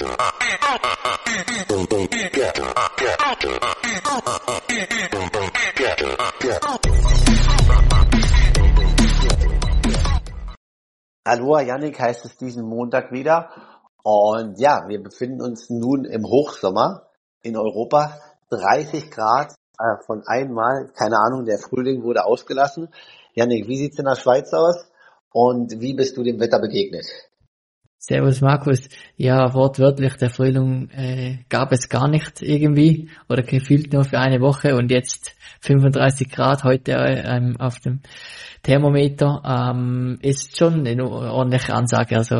Aloha Yannick heißt es diesen Montag wieder. Und ja, wir befinden uns nun im Hochsommer in Europa. 30 Grad von einmal, keine Ahnung, der Frühling wurde ausgelassen. Yannick, wie sieht's in der Schweiz aus und wie bist du dem Wetter begegnet? Servus Markus. Ja, wortwörtlich, der Frühling gab es gar nicht irgendwie oder gefühlt nur für eine Woche und jetzt 35 Grad heute auf dem Thermometer ist schon eine ordentliche Ansage. Also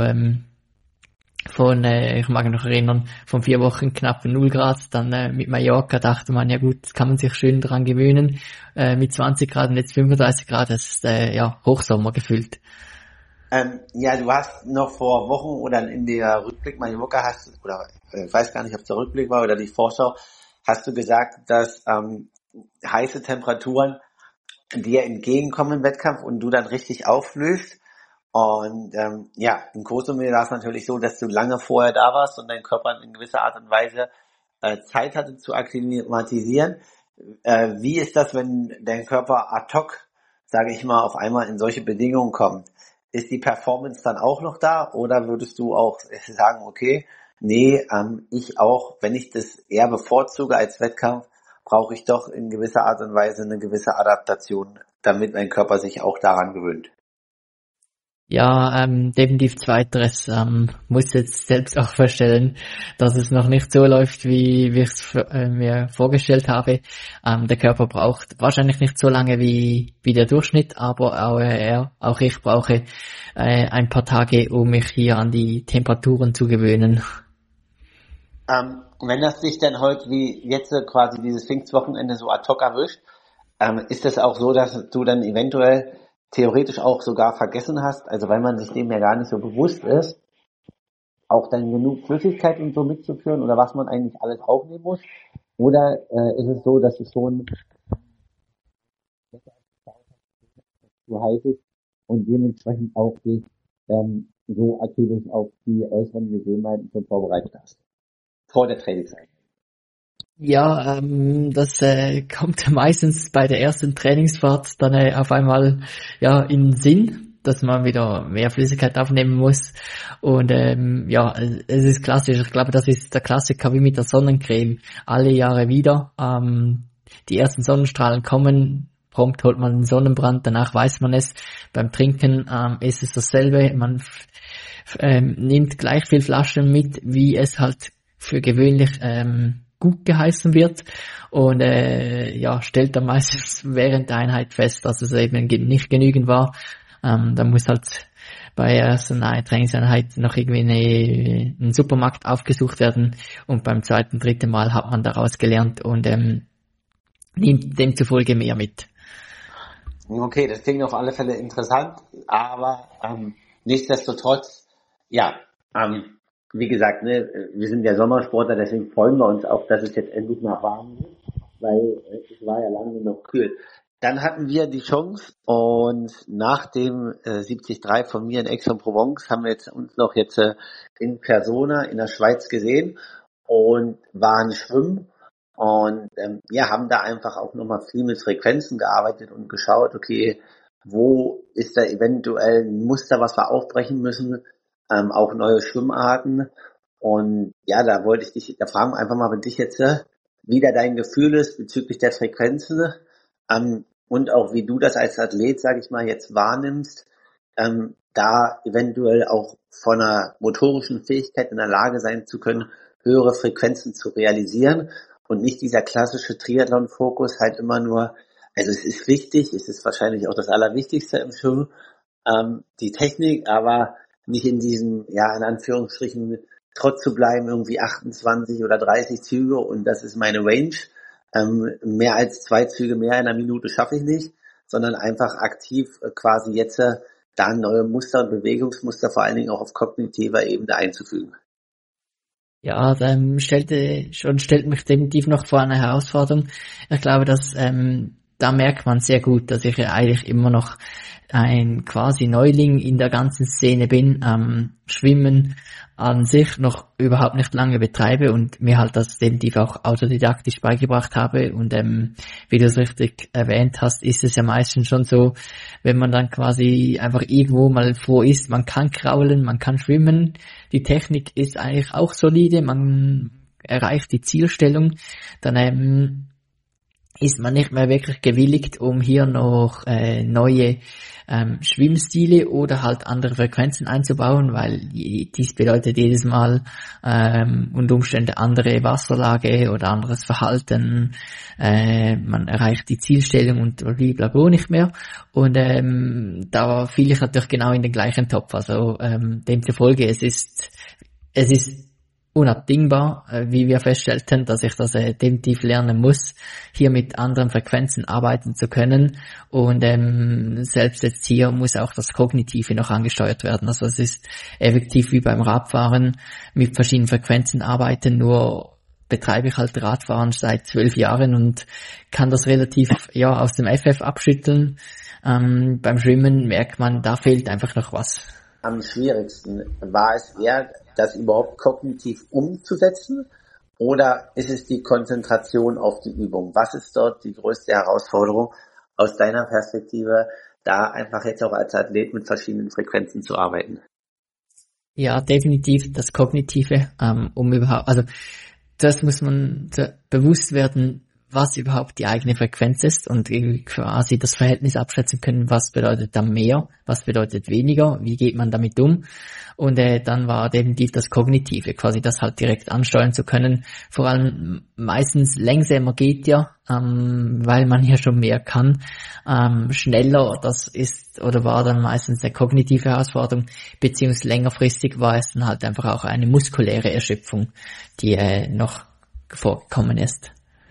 ich mag mich noch erinnern, von 4 Wochen knapp 0 Grad, dann mit Mallorca dachte man, ja gut, kann man sich schön dran gewöhnen, mit 20 Grad und jetzt 35 Grad, das ist Hochsommer gefühlt. Ja, du hast noch vor Wochen oder in der Rückblick Mallorca ich weiß gar nicht, ob es der Rückblick war oder die Vorschau, hast du gesagt, dass heiße Temperaturen dir entgegenkommen im Wettkampf und du dann richtig aufblühst. Und in Cozumel war es natürlich so, dass du lange vorher da warst und dein Körper in gewisser Art und Weise Zeit hatte zu akklimatisieren. Wie ist das, wenn dein Körper ad hoc, sage ich mal, auf einmal in solche Bedingungen kommt? Ist die Performance dann auch noch da oder würdest du auch sagen, okay, ich auch, wenn ich das eher bevorzuge als Wettkampf, brauche ich doch in gewisser Art und Weise eine gewisse Adaptation, damit mein Körper sich auch daran gewöhnt? Ja, definitiv zweiteres. Muss jetzt selbst auch feststellen, dass es noch nicht so läuft, wie ich es mir vorgestellt habe. Der Körper braucht wahrscheinlich nicht so lange wie der Durchschnitt, aber auch ich brauche ein paar Tage, um mich hier an die Temperaturen zu gewöhnen. Wenn das dich dann heute wie jetzt quasi dieses Pfingstwochenende so ad hoc erwischt, ist es auch so, dass du dann eventuell theoretisch auch sogar vergessen hast, also weil man sich dem ja gar nicht so bewusst ist, auch dann genug Flüssigkeit und so mitzuführen oder was man eigentlich alles aufnehmen muss? Oder ist es so, dass es schon zu heiß ist und dementsprechend auch dich so aktivisch auf die äußeren Gegebenheiten schon vorbereitet hast? Vor der Trainingseinheit. Ja, das kommt meistens bei der ersten Trainingsfahrt dann auf einmal in den Sinn, dass man wieder mehr Flüssigkeit aufnehmen muss. Und es ist klassisch. Ich glaube, das ist der Klassiker wie mit der Sonnencreme. Alle Jahre wieder. Die ersten Sonnenstrahlen kommen, prompt holt man den Sonnenbrand, danach weiß man es. Beim Trinken ist es dasselbe. Man nimmt gleich viel Flaschen mit, wie es halt für gewöhnlich gut geheißen wird und stellt dann meistens während der Einheit fest, dass es eben nicht genügend war. Da muss halt bei der ersten Trainingseinheit noch irgendwie ein Supermarkt aufgesucht werden und beim zweiten, dritten Mal hat man daraus gelernt und nimmt demzufolge mehr mit. Okay, das klingt auf alle Fälle interessant, aber nichtsdestotrotz, wie gesagt, wir sind ja Sommersportler, deswegen freuen wir uns auch, dass es jetzt endlich mal warm wird, weil es war ja lange noch kühl. Dann hatten wir die Chance und nach dem 73 von mir in Aix-en-Provence haben wir uns noch in Persona in der Schweiz gesehen und waren schwimmen und haben da einfach auch nochmal viel mit Frequenzen gearbeitet und geschaut, okay, wo ist da eventuell ein Muster, was wir aufbrechen müssen, auch neue Schwimmarten. Und da wollte ich dich fragen, einfach mal, wenn dich jetzt wie da dein Gefühl ist bezüglich der Frequenzen und auch wie du das als Athlet, sage ich mal, jetzt wahrnimmst, da eventuell auch von einer motorischen Fähigkeit in der Lage sein zu können, höhere Frequenzen zu realisieren und nicht dieser klassische Triathlon-Fokus halt immer nur, also es ist wichtig, es ist wahrscheinlich auch das Allerwichtigste im Schwimmen, die Technik, aber nicht in diesem, in Anführungsstrichen, Trott zu bleiben, irgendwie 28 oder 30 Züge und das ist meine Range. Mehr als 2 Züge mehr in einer Minute schaffe ich nicht, sondern einfach aktiv quasi jetzt da neue Muster und Bewegungsmuster vor allen Dingen auch auf kognitiver Ebene einzufügen. Ja, stellt mich definitiv noch vor eine Herausforderung. Ich glaube, dass da merkt man sehr gut, dass ich ja eigentlich immer noch ein quasi Neuling in der ganzen Szene bin, Schwimmen an sich noch überhaupt nicht lange betreibe und mir halt das definitiv auch autodidaktisch beigebracht habe und wie du es richtig erwähnt hast, ist es ja meistens schon so, wenn man dann quasi einfach irgendwo mal froh ist, man kann kraulen, man kann schwimmen, die Technik ist eigentlich auch solide, man erreicht die Zielstellung, dann ist man nicht mehr wirklich gewilligt, um hier noch neue Schwimmstile oder halt andere Frequenzen einzubauen, weil dies bedeutet jedes Mal unter Umständen andere Wasserlage oder anderes Verhalten. Man erreicht die Zielstellung und blablabla nicht mehr. Und da fiel ich natürlich genau in den gleichen Topf. Also demzufolge, es ist unabdingbar, wie wir feststellten, dass ich das definitiv lernen muss, hier mit anderen Frequenzen arbeiten zu können. Und selbst jetzt hier muss auch das Kognitive noch angesteuert werden. Also es ist effektiv wie beim Radfahren mit verschiedenen Frequenzen arbeiten, nur betreibe ich halt Radfahren seit 12 Jahren und kann das relativ aus dem FF abschütteln. Beim Schwimmen merkt man, da fehlt einfach noch was. Am schwierigsten war es eher, das überhaupt kognitiv umzusetzen, oder ist es die Konzentration auf die Übung? Was ist dort die größte Herausforderung aus deiner Perspektive, da einfach jetzt auch als Athlet mit verschiedenen Frequenzen zu arbeiten? Ja, definitiv das Kognitive, also das muss man bewusst werden, was überhaupt die eigene Frequenz ist und quasi das Verhältnis abschätzen können, was bedeutet dann mehr, was bedeutet weniger, wie geht man damit um. Und dann war definitiv das Kognitive, quasi das halt direkt ansteuern zu können. Vor allem meistens langsamer geht ja, weil man ja schon mehr kann. Schneller, das ist oder war dann meistens eine kognitive Herausforderung, beziehungsweise längerfristig war es dann halt einfach auch eine muskuläre Erschöpfung, die noch vorgekommen ist.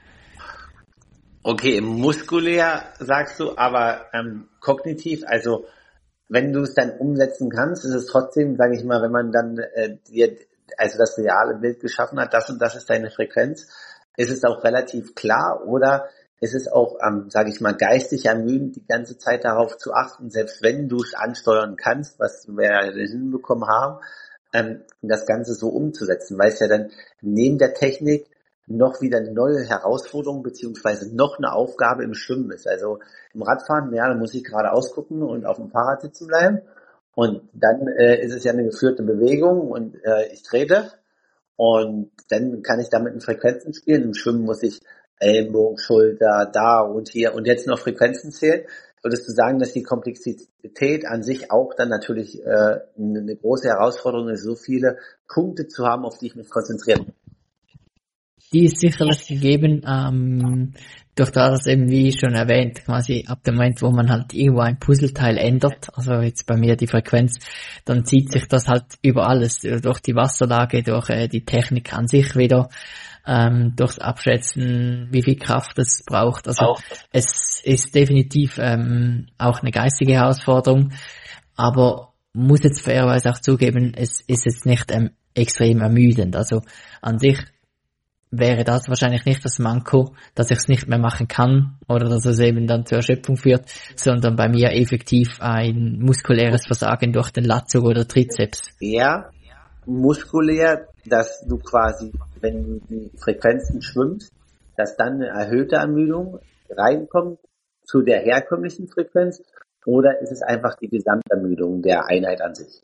Okay, muskulär sagst du, aber kognitiv, also wenn du es dann umsetzen kannst, ist es trotzdem, sage ich mal, wenn man dann dir also das reale Bild geschaffen hat, das und das ist deine Frequenz, ist es auch relativ klar, oder ist es auch, sage ich mal, geistig ermüdend, die ganze Zeit darauf zu achten, selbst wenn du es ansteuern kannst, was wir ja hinbekommen haben, das Ganze so umzusetzen, weil es ja dann neben der Technik noch wieder eine neue Herausforderung beziehungsweise noch eine Aufgabe im Schwimmen ist. Also im Radfahren, ja, da muss ich gerade ausgucken und auf dem Fahrrad sitzen bleiben. Und dann ist es ja eine geführte Bewegung und ich trete. Und dann kann ich da mit den Frequenzen spielen. Im Schwimmen muss ich Ellbogen, Schulter, da und hier und jetzt noch Frequenzen zählen. Würdest du sagen, dass die Komplexität an sich auch dann natürlich eine große Herausforderung ist, so viele Punkte zu haben, auf die ich mich konzentrieren muss? Die ist sicherlich gegeben, durch das eben, wie schon erwähnt, quasi ab dem Moment, wo man halt irgendwo ein Puzzleteil ändert, also jetzt bei mir die Frequenz, dann zieht sich das halt über alles, durch die Wasserlage, durch die Technik an sich wieder, durchs Abschätzen, wie viel Kraft es braucht. Also es ist definitiv auch eine geistige Herausforderung, aber muss jetzt fairerweise auch zugeben, es ist jetzt nicht extrem ermüdend. Also an sich wäre das wahrscheinlich nicht das Manko, dass ich es nicht mehr machen kann oder dass es eben dann zur Erschöpfung führt, sondern bei mir effektiv ein muskuläres Versagen durch den Latzug oder Trizeps. Ja, muskulär, dass du quasi, wenn du die Frequenzen schwimmst, dass dann eine erhöhte Ermüdung reinkommt zu der herkömmlichen Frequenz, oder ist es einfach die Gesamtermüdung der Einheit an sich?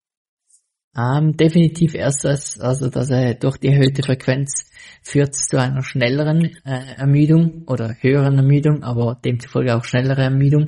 Definitiv erstes, also dass durch die erhöhte Frequenz führt es zu einer schnelleren Ermüdung oder höheren Ermüdung, aber demzufolge auch schnellere Ermüdung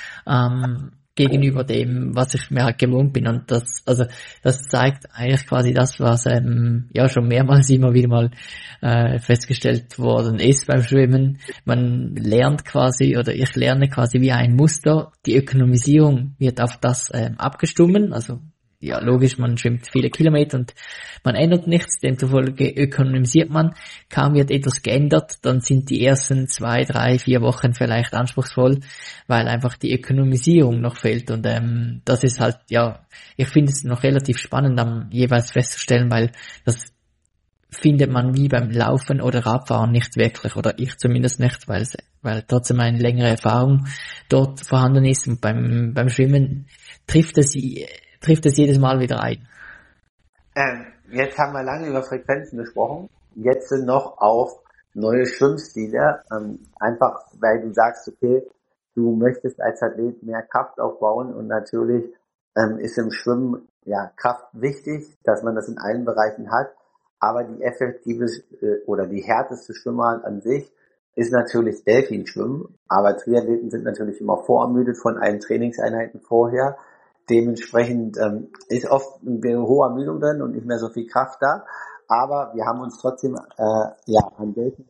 gegenüber dem, was ich mir halt gewohnt bin. Und das zeigt eigentlich quasi das, was schon mehrmals immer wieder mal festgestellt worden ist beim Schwimmen. Man lernt quasi, oder ich lerne quasi wie ein Muster. Die Ökonomisierung wird auf das abgestimmt, also ja, logisch, man schwimmt viele Kilometer und man ändert nichts, demzufolge ökonomisiert man. Kaum wird etwas geändert, dann sind die ersten 2, 3, 4 Wochen vielleicht anspruchsvoll, weil einfach die Ökonomisierung noch fehlt. Und das ist halt, ja, ich finde es noch relativ spannend, jeweils festzustellen, weil das findet man wie beim Laufen oder Radfahren nicht wirklich, oder ich zumindest nicht, weil trotzdem eine längere Erfahrung dort vorhanden ist, und beim Schwimmen trifft es jedes Mal wieder ein. Jetzt haben wir lange über Frequenzen gesprochen. Jetzt sind noch auf neue Schwimmstile. Einfach, weil du sagst, okay, du möchtest als Athlet mehr Kraft aufbauen, und natürlich ist im Schwimmen ja Kraft wichtig, dass man das in allen Bereichen hat. Aber die effektive oder die härteste Schwimmart an sich ist natürlich Delfinschwimmen. Aber Triathleten sind natürlich immer vorermüdet von allen Trainingseinheiten vorher. Dementsprechend ist oft eine hohe Ermüdung drin und nicht mehr so viel Kraft da. Aber wir haben uns trotzdem an Delfin,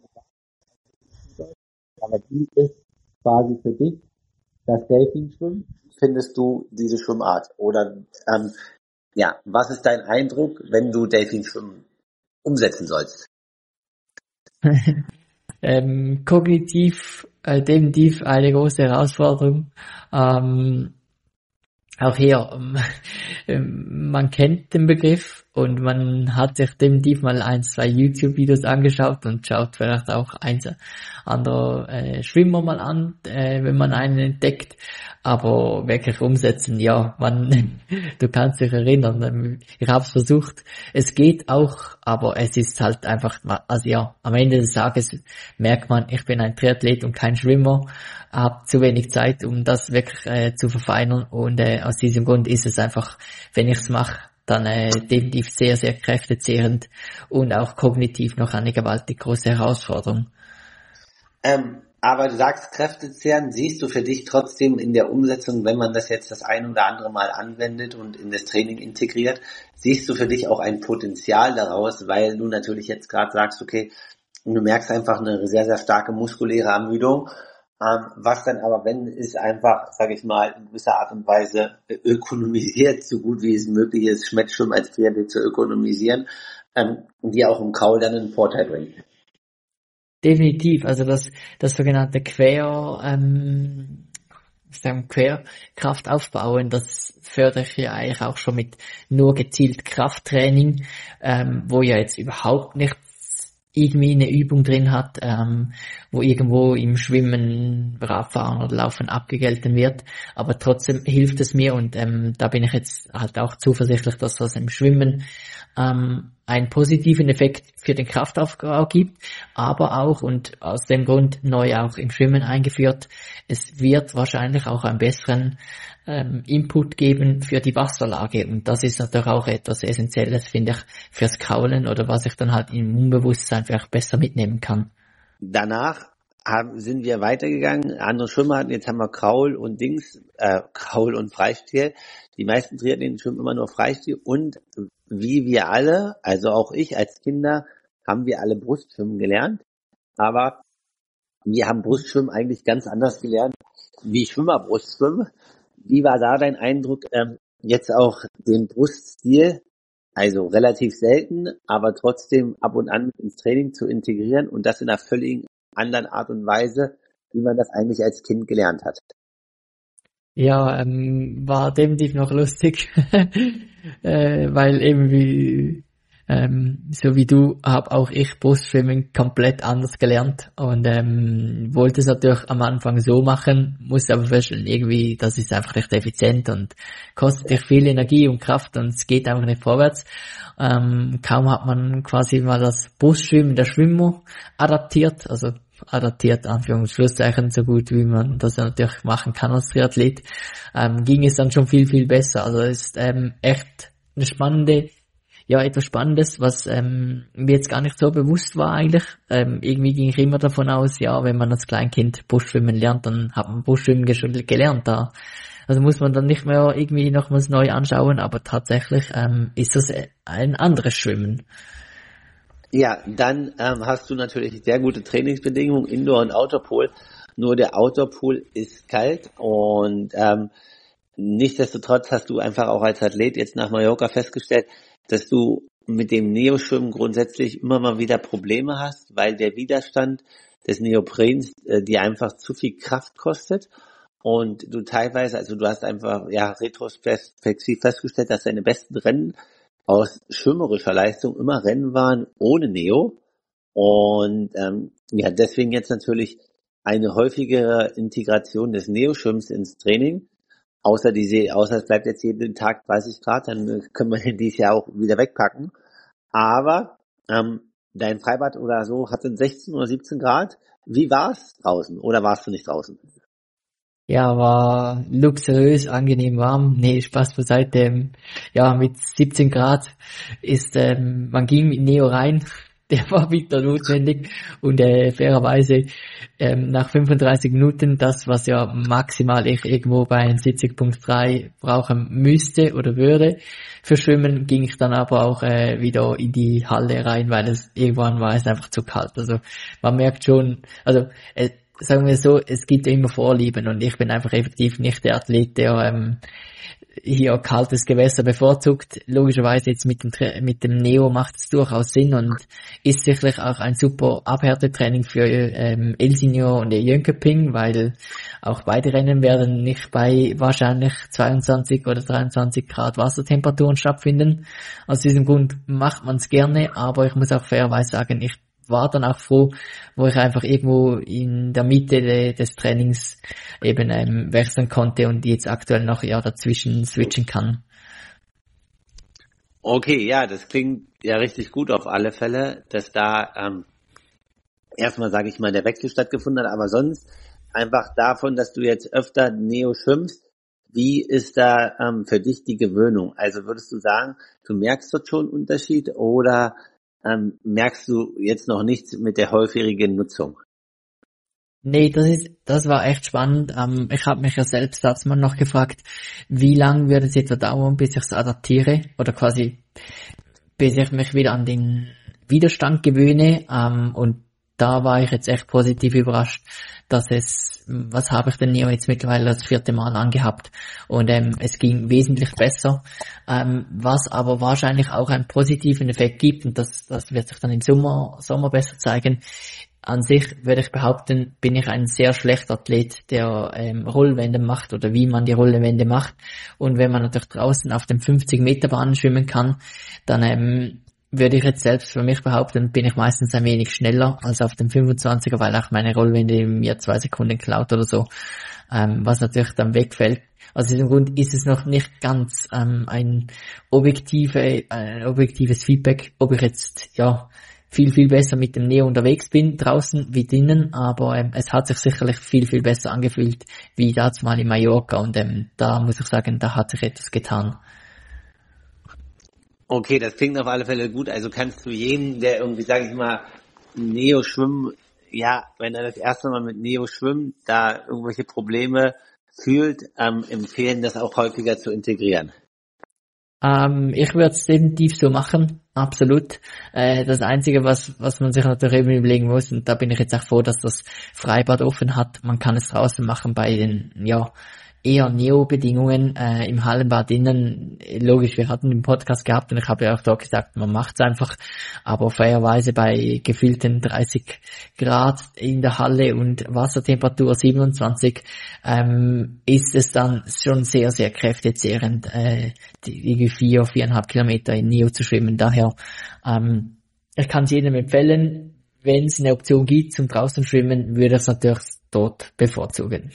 aber die ist quasi für dich das Delfinschwimmen. Findest du diese Schwimmart? Oder was ist dein Eindruck, wenn du Delfinschwimmen umsetzen sollst? Kognitiv definitiv eine große Herausforderung. Auch hier, man kennt den Begriff und man hat sich definitiv mal 1-2 YouTube-Videos angeschaut und schaut vielleicht auch andere Schwimmer mal an, wenn man einen entdeckt. Aber wirklich umsetzen, ja, du kannst dich erinnern, ich habe es versucht, es geht auch, aber es ist halt einfach, also ja, am Ende des Tages merkt man, ich bin ein Triathlet und kein Schwimmer, habe zu wenig Zeit, um das wirklich zu verfeinern, und aus diesem Grund ist es einfach, wenn ich es mache, dann definitiv sehr, sehr kräftezehrend und auch kognitiv noch eine gewaltig große Herausforderung. Aber du sagst Kräftezehren, siehst du für dich trotzdem in der Umsetzung, wenn man das jetzt das ein oder andere Mal anwendet und in das Training integriert, siehst du für dich auch ein Potenzial daraus, weil du natürlich jetzt gerade sagst, okay, du merkst einfach eine sehr, sehr starke muskuläre Ermüdung, was dann aber, wenn es einfach, sage ich mal, in gewisser Art und Weise ökonomisiert, so gut wie es möglich ist, Schmettschwimmen als Triathlet zu ökonomisieren, und dir auch im Kraul dann einen Vorteil bringt. Definitiv, also das sogenannte Querkraft aufbauen, das fördere ich ja eigentlich auch schon mit nur gezielt Krafttraining, wo ja jetzt überhaupt nicht irgendwie eine Übung drin hat, wo irgendwo im Schwimmen, Radfahren oder Laufen abgegelten wird, aber trotzdem hilft es mir, und da bin ich jetzt halt auch zuversichtlich, dass das im Schwimmen einen positiven Effekt für den Kraftaufbau gibt, aber auch, und aus dem Grund neu auch im Schwimmen eingeführt, es wird wahrscheinlich auch einen besseren Input geben für die Wasserlage, und das ist natürlich auch etwas Essentielles, finde ich, fürs Kraulen, oder was ich dann halt im Unbewusstsein vielleicht besser mitnehmen kann. Danach sind wir weitergegangen, andere Schwimmer hatten, jetzt haben wir Kraul und Kraul und Freistil. Die meisten Triathleten schwimmen immer nur Freistil, und wie wir alle, also auch ich als Kinder, haben wir alle Brustschwimmen gelernt, aber wir haben Brustschwimmen eigentlich ganz anders gelernt, wie Schwimmer Brustschwimmen. Wie war da dein Eindruck, jetzt auch den Bruststil, also relativ selten, aber trotzdem ab und an ins Training zu integrieren, und das in einer völlig anderen Art und Weise, wie man das eigentlich als Kind gelernt hat? Ja, war definitiv noch lustig, weil eben so wie du, habe auch ich Brustschwimmen komplett anders gelernt, und wollte es natürlich am Anfang so machen, musste aber feststellen, irgendwie, das ist einfach nicht effizient und kostet dich viel Energie und Kraft, und es geht einfach nicht vorwärts. Kaum hat man quasi mal das Brustschwimmen der Schwimmer adaptiert, Anführungs-Schlusszeichen, so gut wie man das natürlich machen kann als Triathlet, ging es dann schon viel, viel besser. Also es ist echt etwas Spannendes, was mir jetzt gar nicht so bewusst war eigentlich. Irgendwie ging ich immer davon aus, ja, wenn man als Kleinkind Brustschwimmen lernt, dann hat man Brustschwimmen schon gelernt. Also muss man dann nicht mehr irgendwie nochmals neu anschauen, aber tatsächlich ist das ein anderes Schwimmen. Ja, dann hast du natürlich sehr gute Trainingsbedingungen, Indoor- und Outdoor-Pool. Nur der Outdoor-Pool ist kalt, und nichtsdestotrotz hast du einfach auch als Athlet jetzt nach Mallorca festgestellt, dass du mit dem Neoschwimmen grundsätzlich immer mal wieder Probleme hast, weil der Widerstand des Neoprens dir einfach zu viel Kraft kostet, und du teilweise, also du hast einfach retrospektiv festgestellt, dass deine besten Rennen aus schwimmerischer Leistung immer Rennen waren ohne Neo. Und ja, deswegen jetzt natürlich eine häufigere Integration des Neoschwimmens ins Training. Außer es bleibt jetzt jeden Tag 30 Grad, dann können wir den dieses Jahr auch wieder wegpacken. Aber dein Freibad oder so hatte 16 oder 17 Grad. Wie war's draußen? Oder warst du nicht draußen? Ja, war luxuriös, angenehm warm. Nee, Spaß beiseite. Ja, mit 17 Grad man ging mit Neo rein. Der war wieder notwendig und fairerweise nach 35 Minuten, das was ja maximal ich irgendwo bei 70.3 brauchen müsste oder würde für Schwimmen, ging ich dann aber auch wieder in die Halle rein, weil irgendwann war es einfach zu kalt. Also man merkt schon, also sagen wir so, es gibt immer Vorlieben und ich bin einfach effektiv nicht der Athlet, der hier kaltes Gewässer bevorzugt. Logischerweise jetzt mit dem Neo macht es durchaus Sinn und ist sicherlich auch ein super Abhärtetraining für El-Senior und Jönköping, weil auch beide Rennen werden nicht bei wahrscheinlich 22 oder 23 Grad Wassertemperaturen stattfinden. Aus diesem Grund macht man es gerne, aber ich muss auch fairerweise sagen, ich war dann auch froh, wo ich einfach irgendwo in der Mitte des Trainings eben wechseln konnte und jetzt aktuell noch dazwischen switchen kann. Okay, ja, das klingt ja richtig gut auf alle Fälle, dass da erstmal, sage ich mal, der Wechsel stattgefunden hat, aber sonst einfach davon, dass du jetzt öfter Neo schwimmst, wie ist da für dich die Gewöhnung? Also würdest du sagen, du merkst dort schon einen Unterschied oder merkst du jetzt noch nichts mit der häufigen Nutzung? Nee, das war echt spannend. Ich habe mich ja selbst als Mann noch gefragt, wie lange würde es etwa dauern, bis ich es adaptiere oder quasi bis ich mich wieder an den Widerstand gewöhne. Und da war ich jetzt echt positiv überrascht, dass was habe ich denn hier jetzt mittlerweile das 4. Mal angehabt und es ging wesentlich besser, was aber wahrscheinlich auch einen positiven Effekt gibt und das wird sich dann im Sommer besser zeigen. An sich würde ich behaupten, bin ich ein sehr schlechter Athlet, der Rollwände macht oder wie man die Rollwände macht und wenn man natürlich draußen auf den 50-Meter-Bahnen schwimmen kann, dann würde ich jetzt selbst für mich behaupten, bin ich meistens ein wenig schneller als auf dem 25er, weil auch meine Rollwände mir 2 Sekunden klaut oder so, was natürlich dann wegfällt. Aus diesem Grund ist es noch nicht ganz ein objektives Feedback, ob ich jetzt viel besser mit dem Neo unterwegs bin, draußen wie drinnen, aber es hat sich sicherlich viel besser angefühlt wie damals mal in Mallorca und da muss ich sagen, da hat sich etwas getan. Okay, das klingt auf alle Fälle gut. Also kannst du jeden, der irgendwie, sage ich mal, Neo schwimmen, ja, wenn er das erste Mal mit Neo schwimmt, da irgendwelche Probleme fühlt, empfehlen, das auch häufiger zu integrieren? Ich würde es definitiv so machen, absolut. Das Einzige, was man sich natürlich eben überlegen muss, und da bin ich jetzt auch froh, dass das Freibad offen hat, man kann es draußen machen bei den, eher Neo-Bedingungen im Hallenbad innen. Logisch, wir hatten den Podcast gehabt und ich habe ja auch da gesagt, man macht es einfach, aber fairerweise bei gefühlten 30 Grad in der Halle und Wassertemperatur 27 ist es dann schon sehr, sehr kräftezehrend, die 4,5 Kilometer in Neo zu schwimmen. Daher, ich kann es jedem empfehlen, wenn es eine Option gibt zum draußen schwimmen, würde ich es natürlich dort bevorzugen.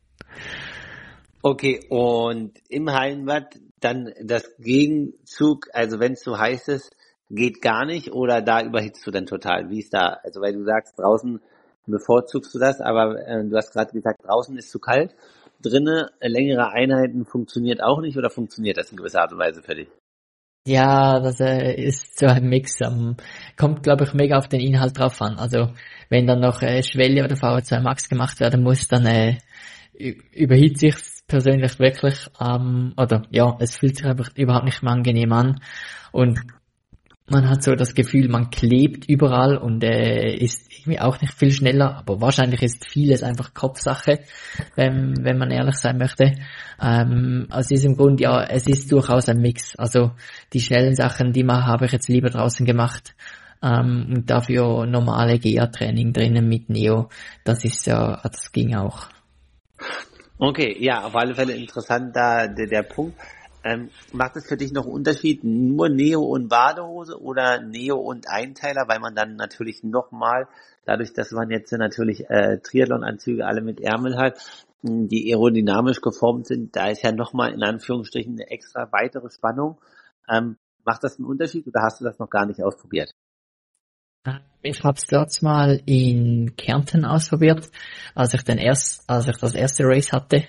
Okay, und im Hallenbad dann das Gegenzug, also wenn es so heiß ist, geht gar nicht oder da überhitzt du dann total? Wie ist da? Also weil du sagst, draußen bevorzugst du das, aber du hast gerade gesagt, draußen ist zu kalt. Drinnen längere Einheiten funktioniert auch nicht oder funktioniert das in gewisser Art und Weise für dich? Ja, das ist so ein Mix. Kommt, glaube ich, mega auf den Inhalt drauf an. Also wenn dann noch Schwelle oder VO2 Max gemacht werden muss, dann überhitzt sich persönlich wirklich, es fühlt sich einfach überhaupt nicht mehr angenehm an und man hat so das Gefühl, man klebt überall und ist irgendwie auch nicht viel schneller, aber wahrscheinlich ist vieles einfach Kopfsache, wenn man ehrlich sein möchte. Aus diesem Grund, es ist durchaus ein Mix. Also die schnellen Sachen, habe ich jetzt lieber draußen gemacht und dafür normale GA-Training drinnen mit Neo. Das ging auch. Okay, ja, auf alle Fälle interessant da der Punkt. Macht es für dich noch einen Unterschied, nur Neo und Badehose oder Neo und Einteiler, weil man dann natürlich nochmal, dadurch, dass man jetzt natürlich Triathlon-Anzüge alle mit Ärmel hat, die aerodynamisch geformt sind, da ist ja nochmal in Anführungsstrichen eine extra weitere Spannung. Macht das einen Unterschied oder hast du das noch gar nicht ausprobiert? Ich habe es dort mal in Kärnten ausprobiert, als ich das erste Race hatte.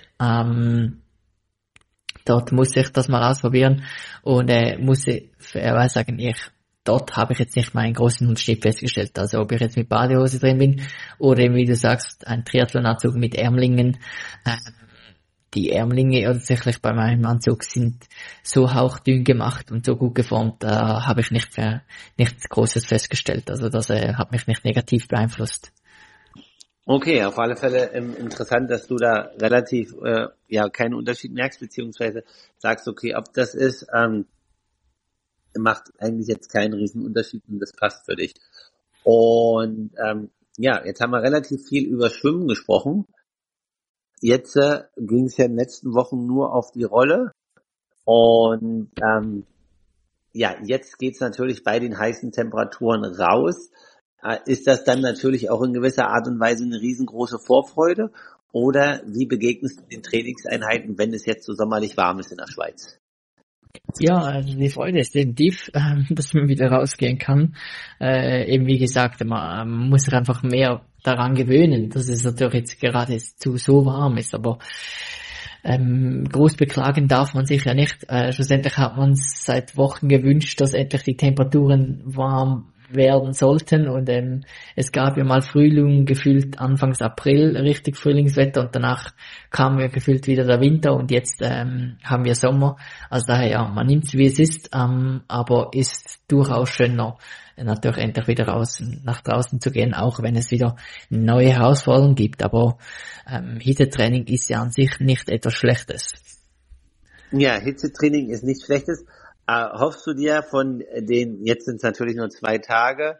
Dort musste ich das mal ausprobieren und musste fairerweise sagen, dort habe ich jetzt nicht meinen großen Unterschied festgestellt. Also ob ich jetzt mit Badehose drin bin oder eben, wie du sagst, ein Triathlonanzug mit Ärmlingen. Die Ärmlinge tatsächlich bei meinem Anzug sind so hauchdünn gemacht und so gut geformt, da habe ich nichts Großes festgestellt. Also das hat mich nicht negativ beeinflusst. Okay, auf alle Fälle interessant, dass du da relativ keinen Unterschied merkst, beziehungsweise sagst, okay, ob das ist, macht eigentlich jetzt keinen riesen Unterschied und das passt für dich. Und jetzt haben wir relativ viel über Schwimmen gesprochen. Jetzt ging es ja in den letzten Wochen nur auf die Rolle und jetzt geht's natürlich bei den heißen Temperaturen raus. Ist das dann natürlich auch in gewisser Art und Weise eine riesengroße Vorfreude? Oder wie begegnest du den Trainingseinheiten, wenn es jetzt so sommerlich warm ist in der Schweiz? Ja, also die Freude ist definitiv, dass man wieder rausgehen kann. Eben wie gesagt, man muss sich einfach mehr daran gewöhnen, dass es natürlich jetzt gerade so warm ist, aber groß beklagen darf man sich ja nicht. Schlussendlich hat man es seit Wochen gewünscht, dass endlich die Temperaturen warm werden sollten und es gab ja mal Frühling, gefühlt Anfangs April richtig Frühlingswetter und danach kam ja gefühlt wieder der Winter und jetzt haben wir Sommer. Also daher ja, man nimmt es wie es ist, aber ist durchaus schöner, natürlich endlich wieder nach draußen zu gehen, auch wenn es wieder neue Herausforderungen gibt. Aber Hitzetraining ist ja an sich nicht etwas Schlechtes. Ja, Hitzetraining ist nichts Schlechtes. Hoffst du dir von jetzt sind es natürlich nur 2 Tage,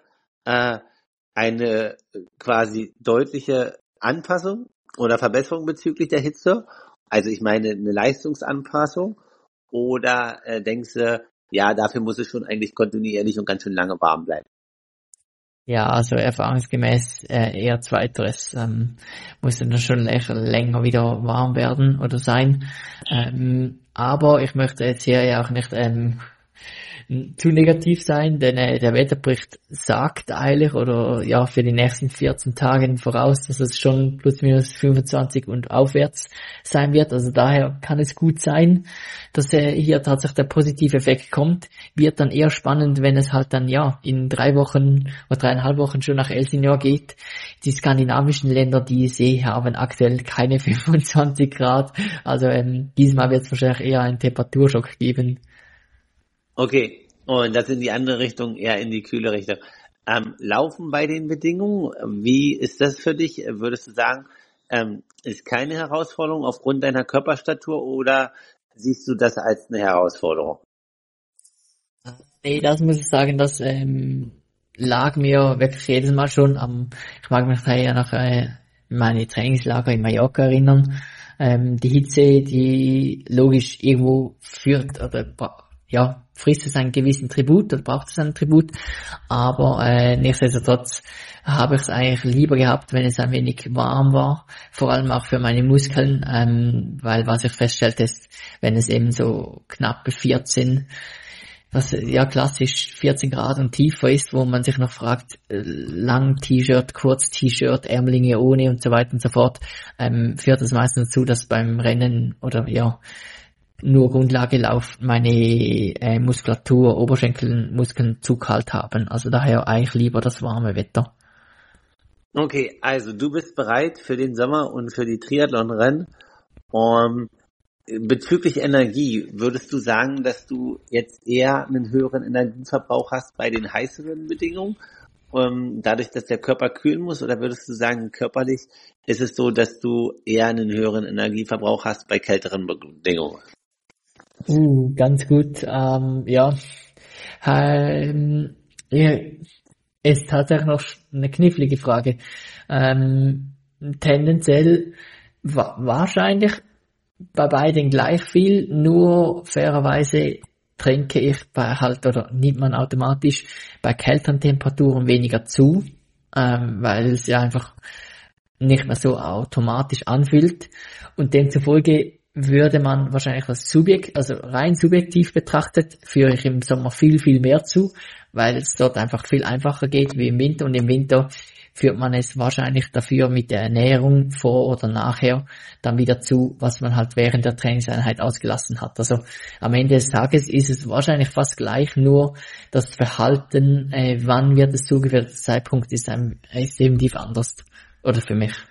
eine quasi deutliche Anpassung oder Verbesserung bezüglich der Hitze? Also ich meine eine Leistungsanpassung oder denkst du, ja, dafür muss es schon eigentlich kontinuierlich und ganz schön lange warm bleiben? Ja, also erfahrungsgemäß eher zweiteres. Muss dann schon länger wieder warm werden oder sein. Aber ich möchte jetzt hier ja auch nicht zu negativ sein, denn der Wetterbericht sagt eigentlich oder ja für die nächsten 14 Tage voraus, dass es schon plus minus 25 und aufwärts sein wird. Also daher kann es gut sein, dass hier tatsächlich der positive Effekt kommt. Wird dann eher spannend, wenn es halt dann ja in 3 Wochen oder 3,5 Wochen schon nach Elsinore geht. Die skandinavischen Länder, die ich sehe, haben aktuell keine 25 Grad. Also diesmal wird es wahrscheinlich eher einen Temperaturschock geben. Okay, und das in die andere Richtung, eher in die kühle Richtung. Laufen bei den Bedingungen, wie ist das für dich? Würdest du sagen, ist keine Herausforderung aufgrund deiner Körperstatur oder siehst du das als eine Herausforderung? Nee, das muss ich sagen, das lag mir wirklich jedes Mal schon ich mag mich da ja noch meine Trainingslager in Mallorca erinnern. Die Hitze, die logisch irgendwo führt oder ja, frisst es einen gewissen Tribut oder braucht es einen Tribut, aber nichtsdestotrotz habe ich es eigentlich lieber gehabt, wenn es ein wenig warm war, vor allem auch für meine Muskeln, weil was ich feststellte ist, wenn es eben so knappe 14, was ja klassisch 14 Grad und tiefer ist, wo man sich noch fragt, lang T-Shirt, kurz T-Shirt, Ärmlinge ohne und so weiter und so fort, führt es meistens dazu, dass beim Rennen oder ja, nur Grundlagelauf meine Muskulatur, Oberschenkelmuskeln zu kalt haben. Also daher eigentlich lieber das warme Wetter. Okay, also du bist bereit für den Sommer und für die Triathlon-Rennen. Bezüglich Energie, würdest du sagen, dass du jetzt eher einen höheren Energieverbrauch hast bei den heißeren Bedingungen, dadurch, dass der Körper kühlen muss? Oder würdest du sagen, körperlich ist es so, dass du eher einen höheren Energieverbrauch hast bei kälteren Bedingungen? Ganz gut. Ja. Ist tatsächlich noch eine knifflige Frage. Tendenziell wahrscheinlich bei beiden gleich viel, nur fairerweise trinke ich nimmt man automatisch bei kälteren Temperaturen weniger zu, weil es ja einfach nicht mehr so automatisch anfühlt und demzufolge würde man wahrscheinlich rein subjektiv betrachtet, führe ich im Sommer viel, viel mehr zu, weil es dort einfach viel einfacher geht wie im Winter und im Winter führt man es wahrscheinlich dafür mit der Ernährung vor oder nachher dann wieder zu, was man halt während der Trainingseinheit ausgelassen hat. Also am Ende des Tages ist es wahrscheinlich fast gleich, nur das Verhalten, wann wird es zugeführt, der Zeitpunkt ist definitiv anders. Oder für mich.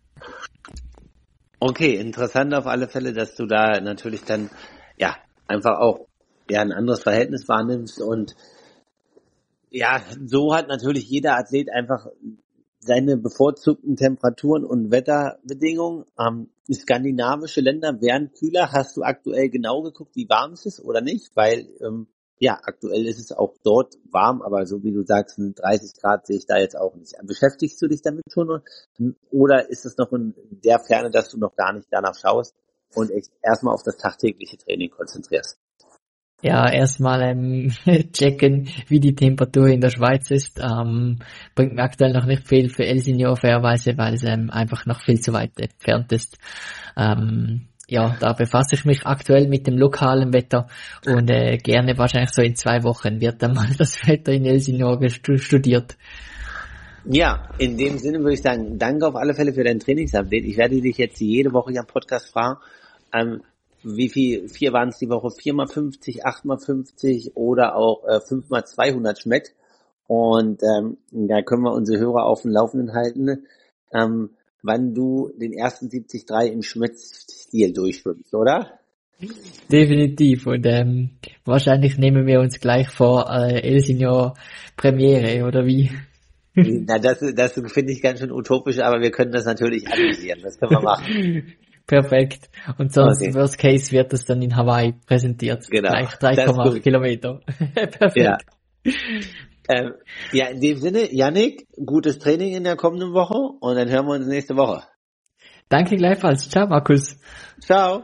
Okay, interessant auf alle Fälle, dass du da natürlich dann ja einfach auch ein anderes Verhältnis wahrnimmst und ja, so hat natürlich jeder Athlet einfach seine bevorzugten Temperaturen und Wetterbedingungen. Skandinavische Länder wären kühler. Hast du aktuell genau geguckt, wie warm es ist oder nicht? Weil aktuell ist es auch dort warm, aber so wie du sagst, 30 Grad sehe ich da jetzt auch nicht. Beschäftigst du dich damit schon? Oder ist es noch in der Ferne, dass du noch gar nicht danach schaust und echt erstmal auf das tagtägliche Training konzentrierst? Ja, erstmal checken, wie die Temperatur in der Schweiz ist. Bringt mir aktuell noch nicht viel für El Signor fairerweise, weil es einfach noch viel zu weit entfernt ist. Da befasse ich mich aktuell mit dem lokalen Wetter und gerne wahrscheinlich so in 2 Wochen wird dann mal das Wetter in El Signor studiert. Ja, in dem Sinne würde ich sagen, danke auf alle Fälle für dein Trainingsupdate. Ich werde dich jetzt jede Woche hier am Podcast fragen, wie viel, 4 waren es die Woche, 4x50, 8x50 oder auch 5x200 Schmeck. Und da können wir unsere Hörer auf dem Laufenden halten, wann du den ersten 73 im Schmitz-Stil durchschwimmst, oder? Definitiv. Und wahrscheinlich nehmen wir uns gleich vor El Signor Premiere, oder wie? Na, das finde ich ganz schön utopisch, aber wir können das natürlich analysieren. Das können wir machen. Perfekt. Und sonst, okay. Worst Case wird es dann in Hawaii präsentiert. Genau. Gleich 3,8 Kilometer. Perfekt. Ja, in dem Sinne, Yannick, gutes Training in der kommenden Woche und dann hören wir uns nächste Woche. Danke gleichfalls. Ciao, Markus. Ciao.